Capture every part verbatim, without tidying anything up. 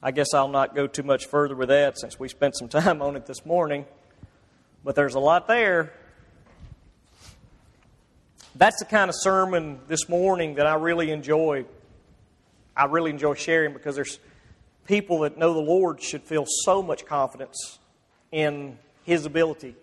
I guess I'll not go too much further with that since we spent some time on it this morning. But there's a lot there. That's the kind of sermon this morning that I really enjoy. I really enjoy sharing because there's people that know the Lord should feel so much confidence in His ability.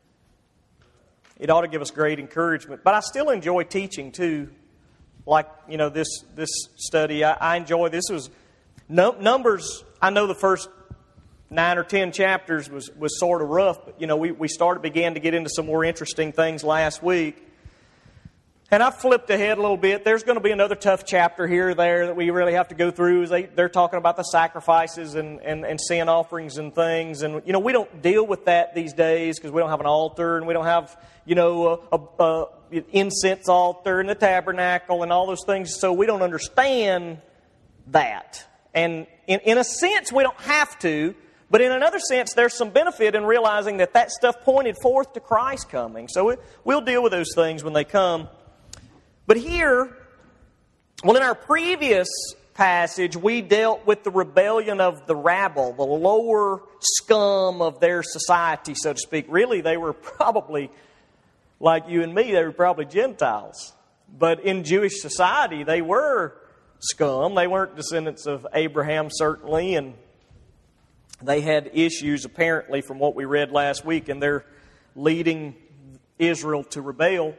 It ought to give us great encouragement. But I still enjoy teaching too. Like, you know, this this study, I, I enjoy this. Was no, Numbers, I know the first nine or ten chapters was, was sort of rough, but, you know, we, we started, began to get into some more interesting things last week. And I flipped ahead a little bit. There's going to be another tough chapter here or there that we really have to go through. They, they're talking about the sacrifices and, and, and sin offerings and things. And, you know, we don't deal with that these days because we don't have an altar and we don't have, you know, a, a, a incense altar and the tabernacle and all those things. So we don't understand that. And in, in a sense, we don't have to. But in another sense, there's some benefit in realizing that that stuff pointed forth to Christ coming. So it, we'll deal with those things when they come. But here, well, in our previous passage, we dealt with the rebellion of the rabble, the lower scum of their society, so to speak. Really, they were probably, like you and me, they were probably Gentiles. But in Jewish society, they were scum. They weren't descendants of Abraham, certainly, and they had issues, apparently, from what we read last week, and they're leading Israel to rebel.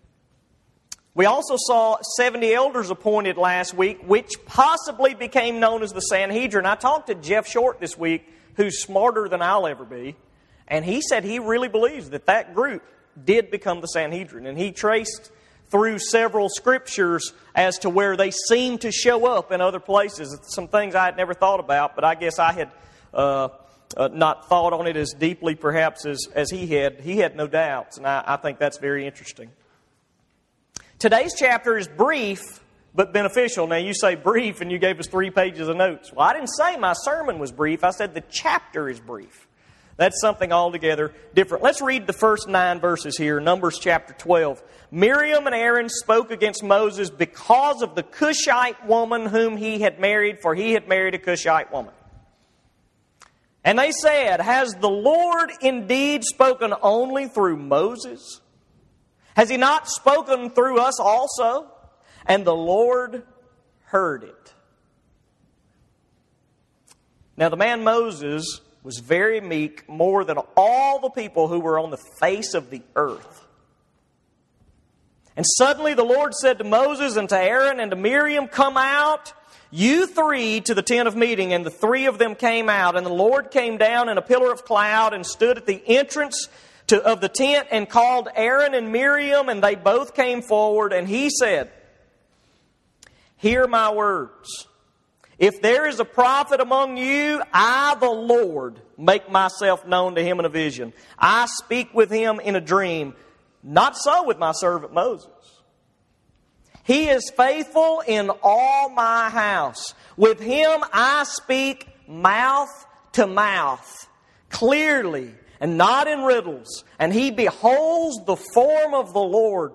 We also saw seventy elders appointed last week, which possibly became known as the Sanhedrin. I talked to Jeff Short this week, who's smarter than I'll ever be, and he said he really believes that that group did become the Sanhedrin. And he traced through several scriptures as to where they seem to show up in other places. Some things I had never thought about, but I guess I had uh, uh, not thought on it as deeply perhaps as, as he had. He had no doubts, and I, I think that's very interesting. Today's chapter is brief, but beneficial. Now, you say brief, and you gave us three pages of notes. Well, I didn't say my sermon was brief. I said the chapter is brief. That's something altogether different. Let's read the first nine verses here, Numbers chapter twelve. Miriam and Aaron spoke against Moses because of the Cushite woman whom he had married, for he had married a Cushite woman. And they said, "Has the Lord indeed spoken only through Moses? Has He not spoken through us also?" And the Lord heard it. Now the man Moses was very meek, more than all the people who were on the face of the earth. And suddenly the Lord said to Moses and to Aaron and to Miriam, "Come out, you three, to the tent of meeting." And the three of them came out. And the Lord came down in a pillar of cloud and stood at the entrance To, of the tent and called Aaron and Miriam, and they both came forward, and he said, "Hear my words. If there is a prophet among you, I, the Lord, make myself known to him in a vision. I speak with him in a dream. Not so with my servant Moses. He is faithful in all my house. With him I speak mouth to mouth, clearly, and not in riddles, and he beholds the form of the Lord.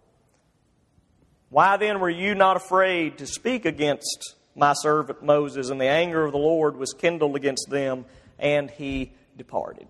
Why then were you not afraid to speak against my servant Moses?" And the anger of the Lord was kindled against them, and he departed.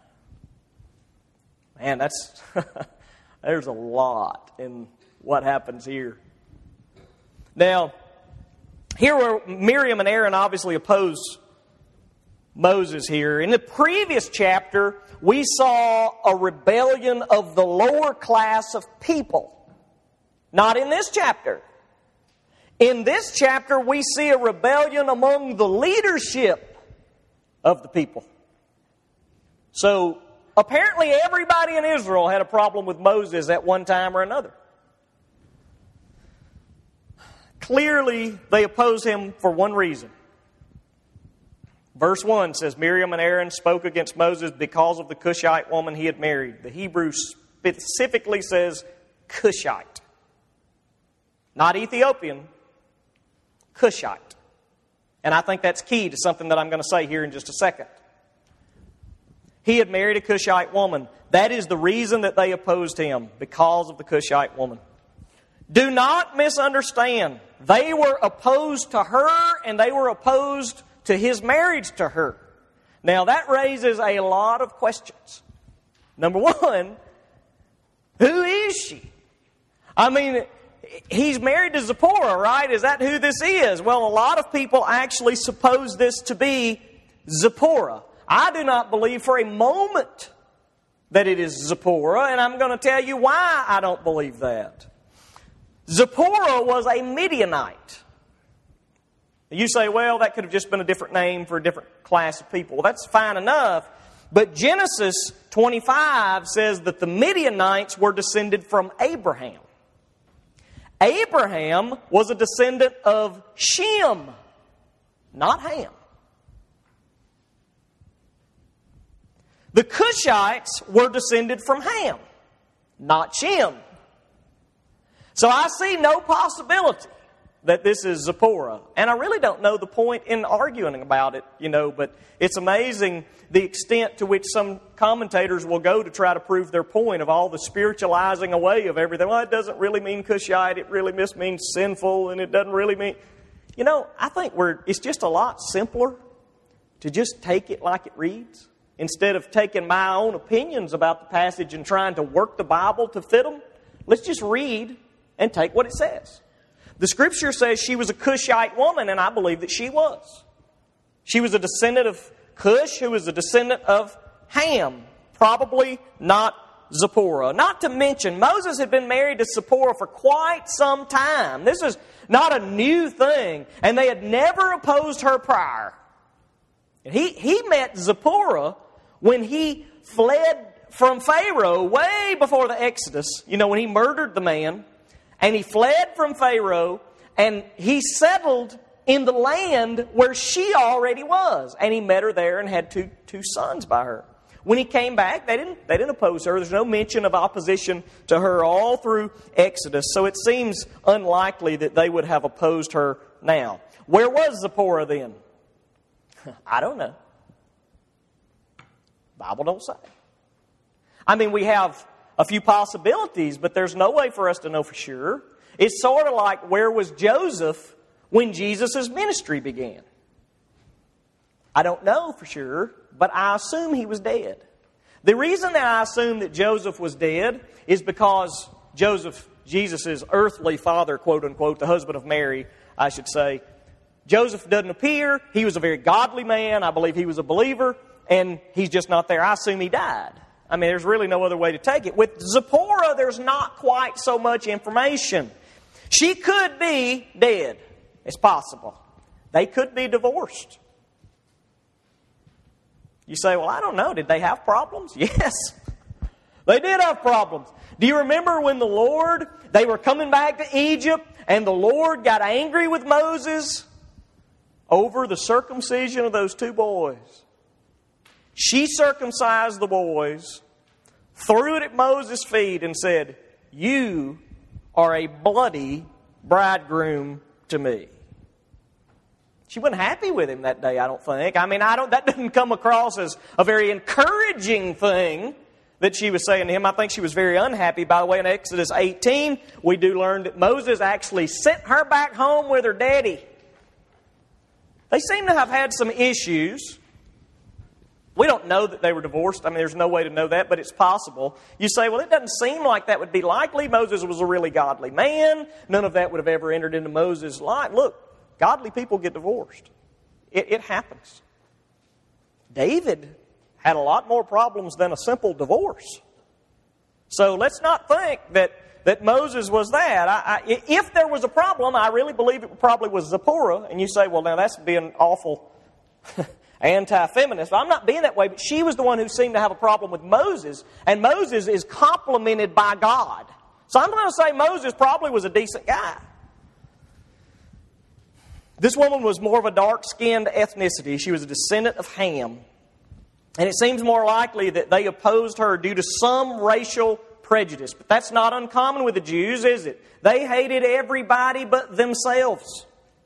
Man, that's there's a lot in what happens here. Now, here were Miriam and Aaron obviously oppose Moses here. In the previous chapter, we saw a rebellion of the lower class of people. Not in this chapter. In this chapter, we see a rebellion among the leadership of the people. So, apparently everybody in Israel had a problem with Moses at one time or another. Clearly, they oppose him for one reason. Verse one says, "Miriam and Aaron spoke against Moses because of the Cushite woman he had married." The Hebrew specifically says Cushite. Not Ethiopian, Cushite. And I think that's key to something that I'm going to say here in just a second. He had married a Cushite woman. That is the reason that they opposed him, because of the Cushite woman. Do not misunderstand. They were opposed to her, and they were opposed to his marriage to her. Now, that raises a lot of questions. Number one, who is she? I mean, he's married to Zipporah, right? Is that who this is? Well, a lot of people actually suppose this to be Zipporah. I do not believe for a moment that it is Zipporah, and I'm going to tell you why I don't believe that. Zipporah was a Midianite. You say, well, that could have just been a different name for a different class of people. Well, that's fine enough. But Genesis twenty-five says that the Midianites were descended from Abraham. Abraham was a descendant of Shem, not Ham. The Cushites were descended from Ham, not Shem. So I see no possibility that this is Zipporah. And I really don't know the point in arguing about it, you know, but it's amazing the extent to which some commentators will go to try to prove their point of all the spiritualizing away of everything. Well, it doesn't really mean Cushite, it really just means sinful, and it doesn't really mean... You know, I think we're it's just a lot simpler to just take it like it reads, instead of taking my own opinions about the passage and trying to work the Bible to fit them. Let's just read and take what it says. The Scripture says she was a Cushite woman, and I believe that she was. She was a descendant of Cush, who was a descendant of Ham. Probably not Zipporah. Not to mention, Moses had been married to Zipporah for quite some time. This is not a new thing, and they had never opposed her prior. He, he met Zipporah when he fled from Pharaoh way before the Exodus. You know, when he murdered the man. And he fled from Pharaoh, and he settled in the land where she already was. And he met her there and had two, two sons by her. When he came back, they didn't, they didn't oppose her. There's no mention of opposition to her all through Exodus. So it seems unlikely that they would have opposed her now. Where was Zipporah then? I don't know. Bible don't say. I mean, we have a few possibilities, but there's no way for us to know for sure. It's sort of like, where was Joseph when Jesus' ministry began? I don't know for sure, but I assume he was dead. The reason that I assume that Joseph was dead is because Joseph, Jesus' earthly father, quote unquote, the husband of Mary, I should say, Joseph doesn't appear. He was a very godly man. I believe he was a believer, and he's just not there. I assume he died. I mean, there's really no other way to take it. With Zipporah, there's not quite so much information. She could be dead. It's possible. They could be divorced. You say, well, I don't know. Did they have problems? Yes. They did have problems. Do you remember when the Lord, they were coming back to Egypt, and the Lord got angry with Moses over the circumcision of those two boys? She circumcised the boys, threw it at Moses' feet, and said, "You are a bloody bridegroom to me." She wasn't happy with him that day, I don't think. I mean, I don't. That doesn't come across as a very encouraging thing that she was saying to him. I think she was very unhappy. By the way, in Exodus eighteen, we do learn that Moses actually sent her back home with her daddy. They seem to have had some issues. We don't know that they were divorced. I mean, there's no way to know that, but it's possible. You say, well, it doesn't seem like that would be likely. Moses was a really godly man. None of that would have ever entered into Moses' life. Look, godly people get divorced. It, it happens. David had a lot more problems than a simple divorce. So let's not think that, that Moses was that. I, I, if there was a problem, I really believe it probably was Zipporah. And you say, well, now that's being awful anti-feminist. I'm not being that way, but she was the one who seemed to have a problem with Moses, and Moses is complimented by God. So I'm going to say Moses probably was a decent guy. This woman was more of a dark-skinned ethnicity. She was a descendant of Ham. And it seems more likely that they opposed her due to some racial prejudice. But that's not uncommon with the Jews, is it? They hated everybody but themselves.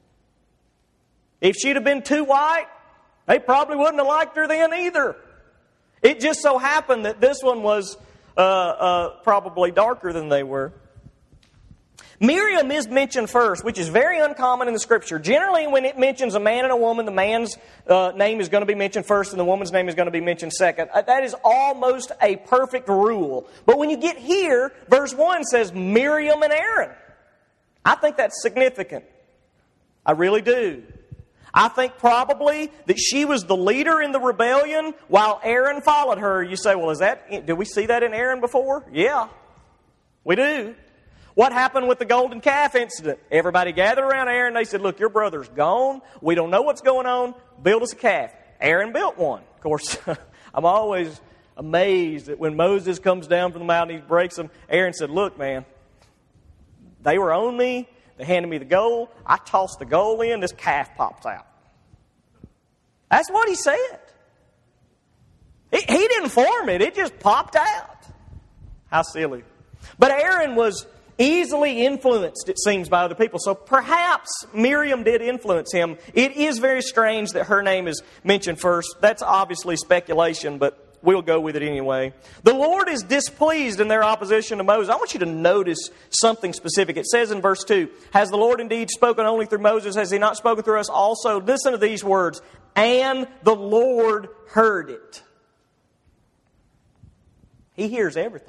If she'd have been too white, they probably wouldn't have liked her then either. It just so happened that this one was uh, uh, probably darker than they were. Miriam is mentioned first, which is very uncommon in the Scripture. Generally, when it mentions a man and a woman, the man's uh, name is going to be mentioned first and the woman's name is going to be mentioned second. Uh, that is almost a perfect rule. But when you get here, verse one says Miriam and Aaron. I think that's significant. I really do. I think probably that she was the leader in the rebellion while Aaron followed her. You say, well, is that, did we see that in Aaron before? Yeah, we do. What happened with the golden calf incident? Everybody gathered around Aaron. They said, look, your brother's gone. We don't know what's going on. Build us a calf. Aaron built one. Of course, I'm always amazed that when Moses comes down from the mountain, he breaks them. Aaron said, look, man, they were on me. They handed me the gold. I tossed the gold in. This calf pops out. That's what he said. He, he didn't form it. It just popped out. How silly. But Aaron was easily influenced, it seems, by other people. So perhaps Miriam did influence him. It is very strange that her name is mentioned first. That's obviously speculation, but we'll go with it anyway. The Lord is displeased in their opposition to Moses. I want you to notice something specific. It says in verse two, has the Lord indeed spoken only through Moses? Has He not spoken through us also? Listen to these words. And the Lord heard it. He hears everything.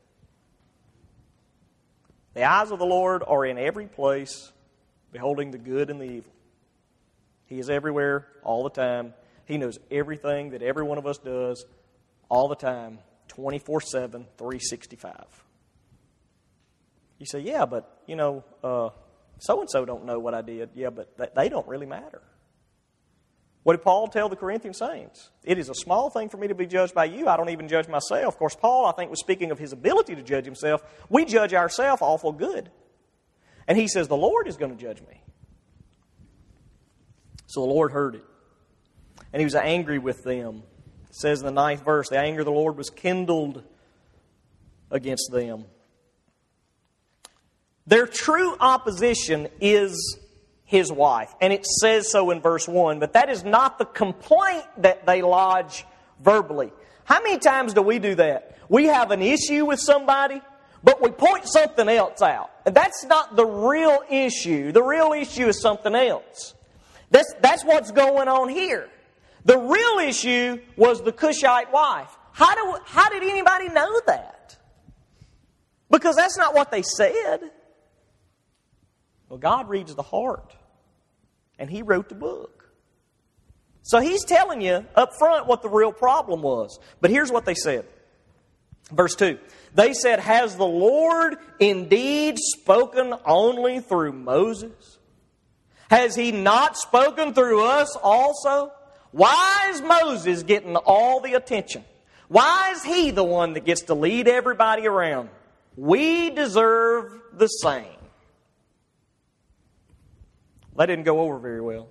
The eyes of the Lord are in every place, beholding the good and the evil. He is everywhere, all the time. He knows everything that every one of us does, all the time, twenty-four seven, three sixty-five. You say, yeah, but, you know, uh, so-and-so don't know what I did. Yeah, but th- they don't really matter. What did Paul tell the Corinthian saints? It is a small thing for me to be judged by you. I don't even judge myself. Of course, Paul, I think, was speaking of his ability to judge himself. We judge ourselves awful good. And he says, the Lord is going to judge me. So the Lord heard it. And He was angry with them. It says in the ninth verse, the anger of the Lord was kindled against them. Their true opposition is his wife. And it says so in verse one, but that is not the complaint that they lodge verbally. How many times do we do that? We have an issue with somebody, but we point something else out. And that's not the real issue. The real issue is something else. That's, that's what's going on here. The real issue was the Cushite wife. How, do, how did anybody know that? Because that's not what they said. Well, God reads the heart. And He wrote the book. So He's telling you up front what the real problem was. But here's what they said. Verse two. They said, has the Lord indeed spoken only through Moses? Has He not spoken through us also? Why is Moses getting all the attention? Why is he the one that gets to lead everybody around? We deserve the same. That didn't go over very well.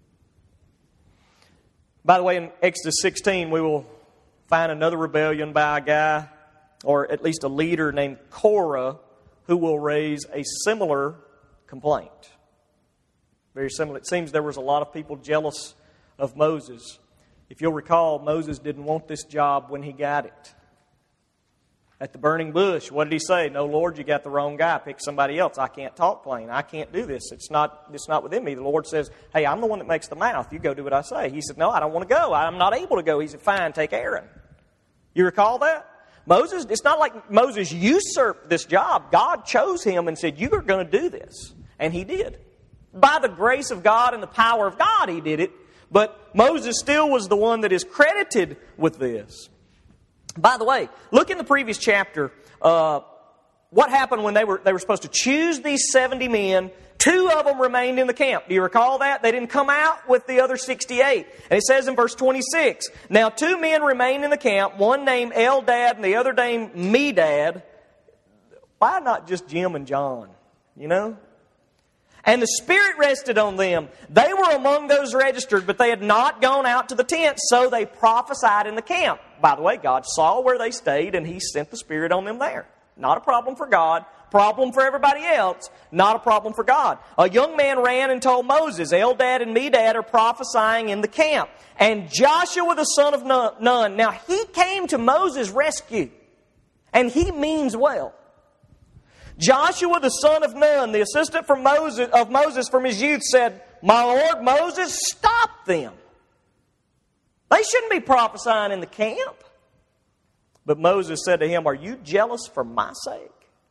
By the way, in Exodus sixteen, we will find another rebellion by a guy, or at least a leader named Korah, who will raise a similar complaint. Very similar. It seems there was a lot of people jealous of Moses. If you'll recall, Moses didn't want this job when he got it. At the burning bush, what did he say? No, Lord, you got the wrong guy. Pick somebody else. I can't talk plain. I can't do this. It's not, it's not within me. The Lord says, hey, I'm the one that makes the mouth. You go do what I say. He said, no, I don't want to go. I'm not able to go. He said, fine, take Aaron. You recall that? Moses, it's not like Moses usurped this job. God chose him and said, you are going to do this. And he did. By the grace of God and the power of God, he did it. But Moses still was the one that is credited with this. By the way, look in the previous chapter. Uh, what happened when they were they were supposed to choose these seventy men? Two of them remained in the camp. Do you recall that? They didn't come out with the other sixty-eight. And it says in verse twenty-six, now two men remained in the camp, one named Eldad and the other named Medad. Why not just Jim and John? You know? And the Spirit rested on them. They were among those registered, but they had not gone out to the tent, so they prophesied in the camp. By the way, God saw where they stayed, and He sent the Spirit on them there. Not a problem for God. Problem for everybody else. Not a problem for God. A young man ran and told Moses, Eldad and Medad are prophesying in the camp. And Joshua the son of Nun. Now, he came to Moses' rescue, and he means well. Joshua, the son of Nun, the assistant from Moses, of Moses from his youth, said, "My Lord Moses, stop them. They shouldn't be prophesying in the camp." But Moses said to him, "Are you jealous for my sake?"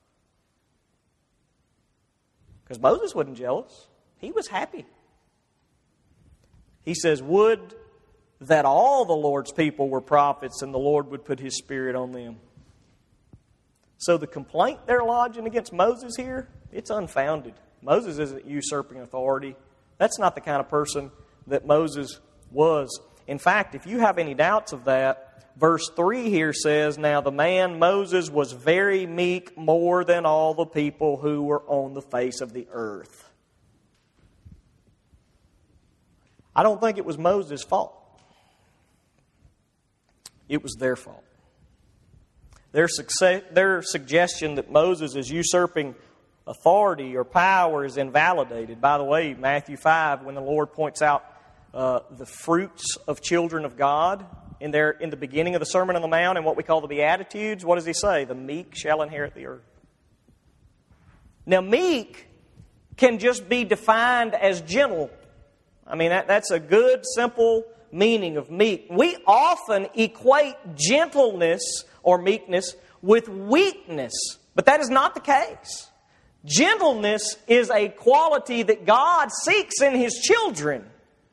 Because Moses wasn't jealous. He was happy. He says, "Would that all the Lord's people were prophets and the Lord would put His Spirit on them." So the complaint they're lodging against Moses here, it's unfounded. Moses isn't usurping authority. That's not the kind of person that Moses was. In fact, if you have any doubts of that, verse three here says, "Now the man Moses was very meek, more than all the people who were on the face of the earth." I don't think it was Moses' fault. It was their fault. Their, success, their suggestion that Moses is usurping authority or power is invalidated. By the way, Matthew five, when the Lord points out uh, the fruits of children of God in, their, in the beginning of the Sermon on the Mount and what we call the Beatitudes, what does He say? The meek shall inherit the earth. Now, meek can just be defined as gentle. I mean, that, that's a good, simple meaning of meek. We often equate gentleness or meekness with weakness, but that is not the case. Gentleness is a quality that God seeks in His children.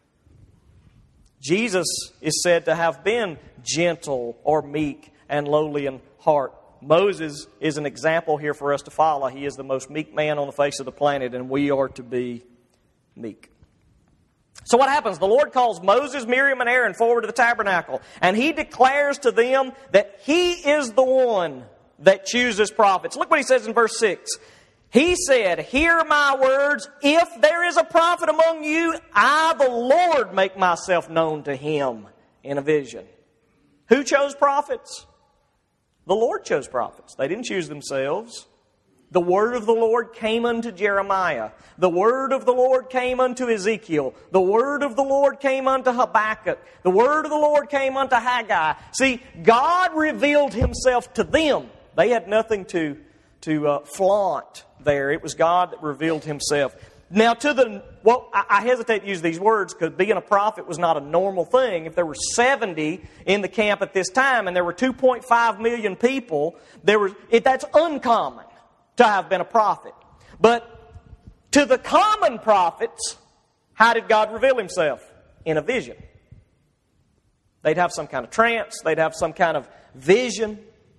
Jesus is said to have been gentle or meek and lowly in heart. Moses is an example here for us to follow. He is the most meek man on the face of the planet, and we are to be meek. So what happens? The Lord calls Moses, Miriam, and Aaron forward to the tabernacle, and He declares to them that He is the one that chooses prophets. Look what He says in verse six. He said, "Hear my words. If there is a prophet among you, I, the Lord, make myself known to him in a vision." Who chose prophets? The Lord chose prophets. They didn't choose themselves. The word of the Lord came unto Jeremiah. The word of the Lord came unto Ezekiel. The word of the Lord came unto Habakkuk. The word of the Lord came unto Haggai. See, God revealed Himself to them. They had nothing to, to uh, flaunt there. It was God that revealed Himself. Now, to the, well, I hesitate to use these words because being a prophet was not a normal thing. If there were seventy in the camp at this time and there were two point five million people, there was, it, that's uncommon to have been a prophet. But to the common prophets, how did God reveal Himself? In a vision. They'd have some kind of trance. They'd have some kind of vision.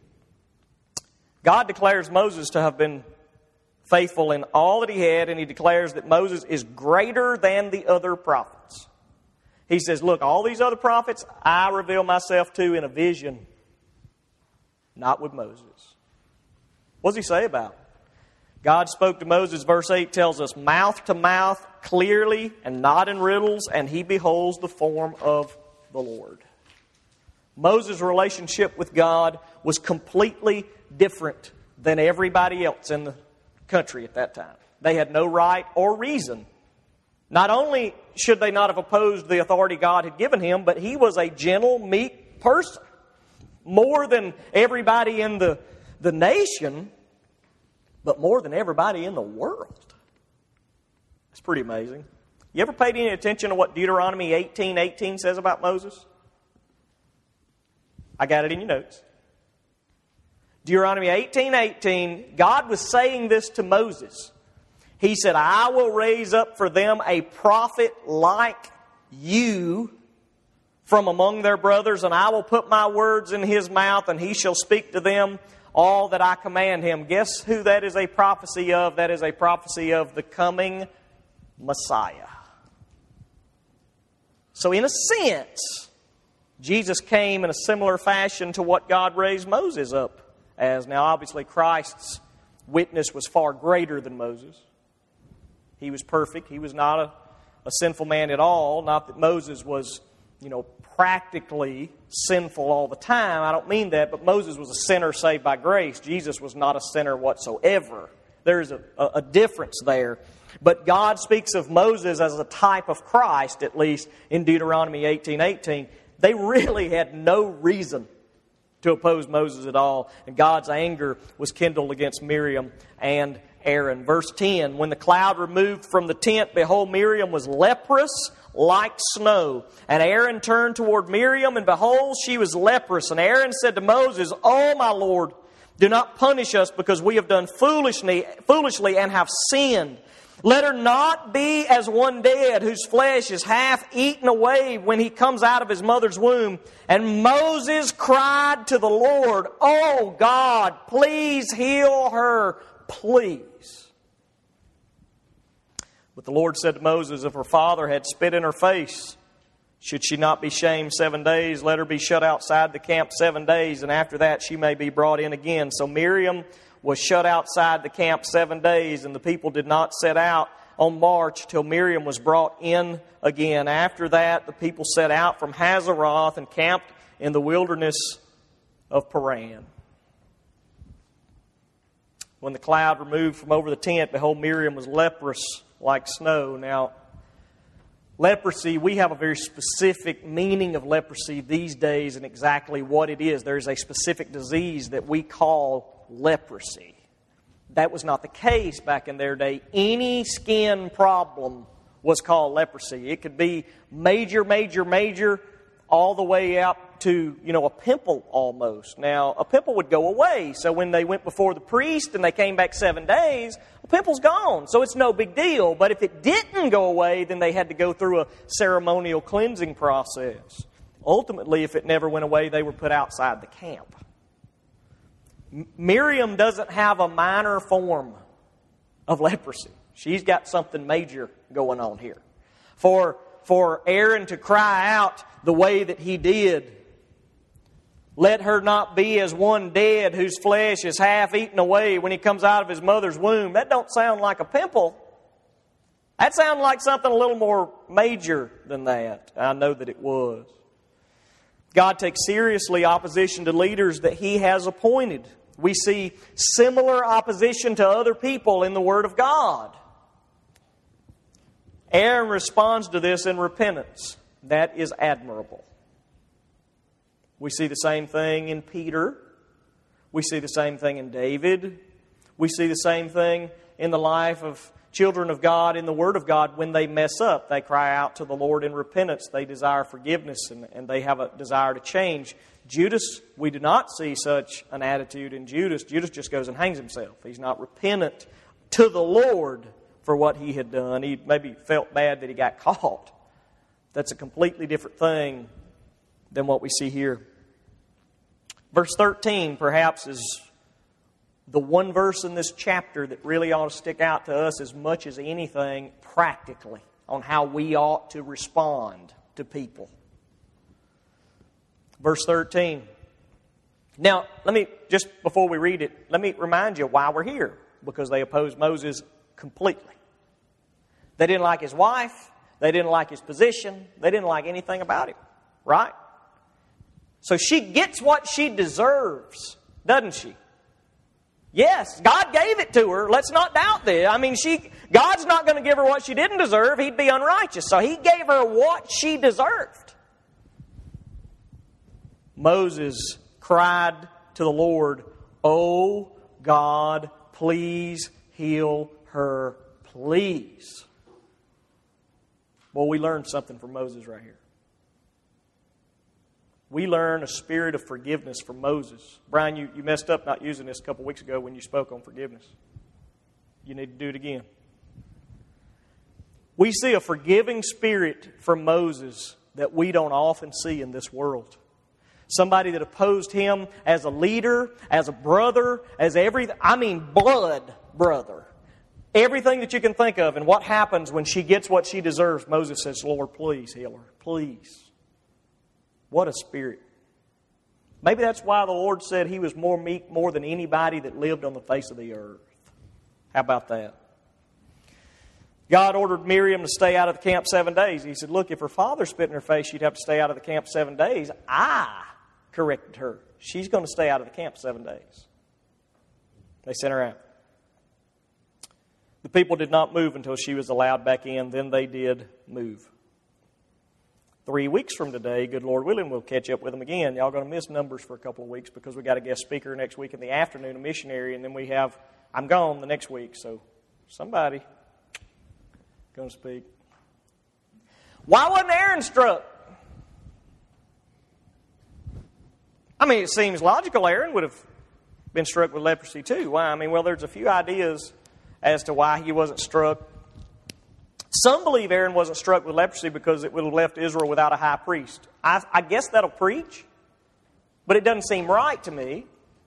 God declares Moses to have been faithful in all that he had, and He declares that Moses is greater than the other prophets. He says, look, all these other prophets, I reveal myself to in a vision, not with Moses. What does He say about it? God spoke to Moses, verse eight tells us, mouth to mouth, clearly, and not in riddles, and he beholds the form of the Lord. Moses' relationship with God was completely different than everybody else in the country at that time. They had no right or reason. Not only should they not have opposed the authority God had given him, but he was a gentle, meek person. More than everybody in the, the nation, but more than everybody in the world. It's pretty amazing. You ever paid any attention to what Deuteronomy eighteen eighteen says about Moses? I got it in your notes. Deuteronomy eighteen eighteen, God was saying this to Moses. He said, I will raise up for them a prophet like you from among their brothers, and I will put my words in his mouth, and he shall speak to them all that I command him. Guess who that is a prophecy of? That is a prophecy of the coming Messiah. So in a sense, Jesus came in a similar fashion to what God raised Moses up as. Now obviously Christ's witness was far greater than Moses. He was perfect. He was not a, a sinful man at all. Not that Moses was, you know, practically sinful all the time. I don't mean that, but Moses was a sinner saved by grace. Jesus was not a sinner whatsoever. There's a, a, a difference there. But God speaks of Moses as a type of Christ, at least in Deuteronomy eighteen eighteen. They really had no reason to oppose Moses at all. And God's anger was kindled against Miriam and Aaron. Verse ten, when the cloud removed from the tent, behold, Miriam was leprous like snow. And Aaron turned toward Miriam, and behold, she was leprous. And Aaron said to Moses, O my Lord, do not punish us because we have done foolishly, foolishly and have sinned. Let her not be as one dead whose flesh is half eaten away when he comes out of his mother's womb. And Moses cried to the Lord, O God, please heal her, please. But the Lord said to Moses, if her father had spit in her face, should she not be shamed seven days? Let her be shut outside the camp seven days, and after that she may be brought in again. So Miriam was shut outside the camp seven days, and the people did not set out on march till Miriam was brought in again. After that, the people set out from Hazeroth and camped in the wilderness of Paran. When the cloud removed from over the tent, behold, Miriam was leprous like snow. Now, leprosy, we have a very specific meaning of leprosy these days and exactly what it is. There is a specific disease that we call leprosy. That was not the case back in their day. Any skin problem was called leprosy. It could be major, major, major, all the way up to, you know, a pimple almost. Now, a pimple would go away. So when they went before the priest and they came back seven days, the pimple's gone. So it's no big deal. But if it didn't go away, then they had to go through a ceremonial cleansing process. Ultimately, if it never went away, they were put outside the camp. Miriam doesn't have a minor form of leprosy. She's got something major going on here. For, for Aaron to cry out the way that he did, let her not be as one dead whose flesh is half eaten away when he comes out of his mother's womb. That don't sound like a pimple. That sounds like something a little more major than that. I know that it was. God takes seriously opposition to leaders that He has appointed. We see similar opposition to other people in the Word of God. Aaron responds to this in repentance. That is admirable. We see the same thing in Peter. We see the same thing in David. We see the same thing in the life of children of God in the Word of God. When they mess up, they cry out to the Lord in repentance. They desire forgiveness and, and they have a desire to change. Judas, we do not see such an attitude in Judas. Judas just goes and hangs himself. He's not repentant to the Lord for what he had done. He maybe felt bad that he got caught. That's a completely different thing than what we see here. Verse thirteen, perhaps, is the one verse in this chapter that really ought to stick out to us as much as anything practically on how we ought to respond to people. Verse thirteen. Now, let me, just before we read it, let me remind you why we're here. Because they opposed Moses completely. They didn't like his wife. They didn't like his position. They didn't like anything about him. Right? So she gets what she deserves, doesn't she? Yes, God gave it to her. Let's not doubt that. I mean, she God's not going to give her what she didn't deserve. He'd be unrighteous. So He gave her what she deserved. Moses cried to the Lord, "Oh God, please heal her, please." Well, we learned something from Moses right here. We learn a spirit of forgiveness from Moses. Brian, you, you messed up not using this a couple weeks ago when you spoke on forgiveness. You need to do it again. We see a forgiving spirit from Moses that we don't often see in this world. Somebody that opposed him as a leader, as a brother, as everything. I mean blood brother. Everything that you can think of. And what happens when she gets what she deserves? Moses says, "Lord, please heal her. Please." What a spirit. Maybe that's why the Lord said He was more meek more than anybody that lived on the face of the earth. How about that? God ordered Miriam to stay out of the camp seven days. He said, look, if her father spit in her face, she'd have to stay out of the camp seven days. I corrected her. She's going to stay out of the camp seven days. They sent her out. The people did not move until she was allowed back in. Then they did move. three weeks from today, good Lord willing, we'll catch up with them again. Y'all going to miss Numbers for a couple of weeks because we got a guest speaker next week in the afternoon, a missionary, and then we have, I'm gone the next week, so somebody going to speak. Why wasn't Aaron struck? I mean, it seems logical Aaron would have been struck with leprosy too. Why? I mean, well, there's a few ideas as to why he wasn't struck. Some believe Aaron wasn't struck with leprosy because it would have left Israel without a high priest. I, I guess that'll preach, but it doesn't seem right to me.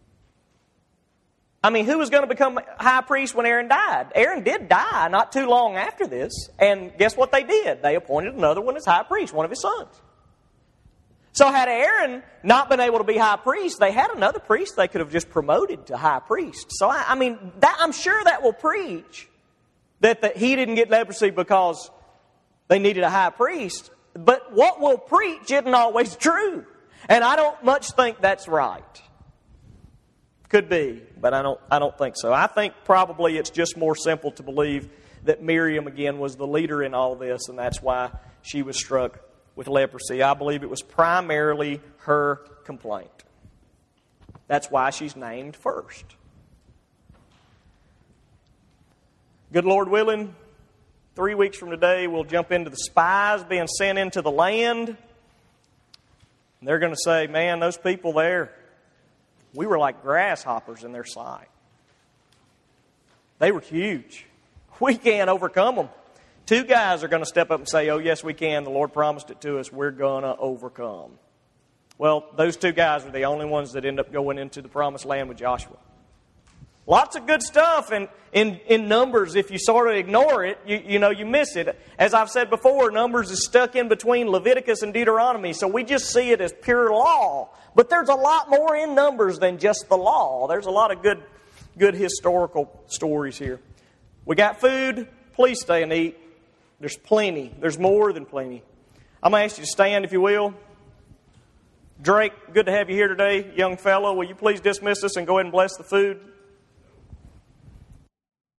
I mean, who was going to become high priest when Aaron died? Aaron did die not too long after this, and guess what they did? They appointed another one as high priest, one of his sons. So had Aaron not been able to be high priest, they had another priest they could have just promoted to high priest. So, I, I mean, that, I'm sure that will preach that the, he didn't get leprosy because they needed a high priest. But what will preach isn't always true. And I don't much think that's right. Could be, but I don't, I don't think so. I think probably it's just more simple to believe that Miriam, again, was the leader in all this, and that's why she was struck with leprosy. I believe it was primarily her complaint. That's why she's named first. Good Lord willing, three weeks from today, we'll jump into the spies being sent into the land. And they're going to say, man, those people there, we were like grasshoppers in their sight. They were huge. We can't overcome them. Two guys are going to step up and say, oh, yes, we can. The Lord promised it to us. We're going to overcome. Well, those two guys are the only ones that end up going into the promised land with Joshua. Lots of good stuff in, in, in Numbers. If you sort of ignore it, you, you know, you miss it. As I've said before, Numbers is stuck in between Leviticus and Deuteronomy, so we just see it as pure law. But there's a lot more in Numbers than just the law. There's a lot of good, good historical stories here. We got food. Please stay and eat. There's plenty. There's more than plenty. I'm going to ask you to stand, if you will. Drake, good to have you here today, young fellow. Will you please dismiss us and go ahead and bless the food?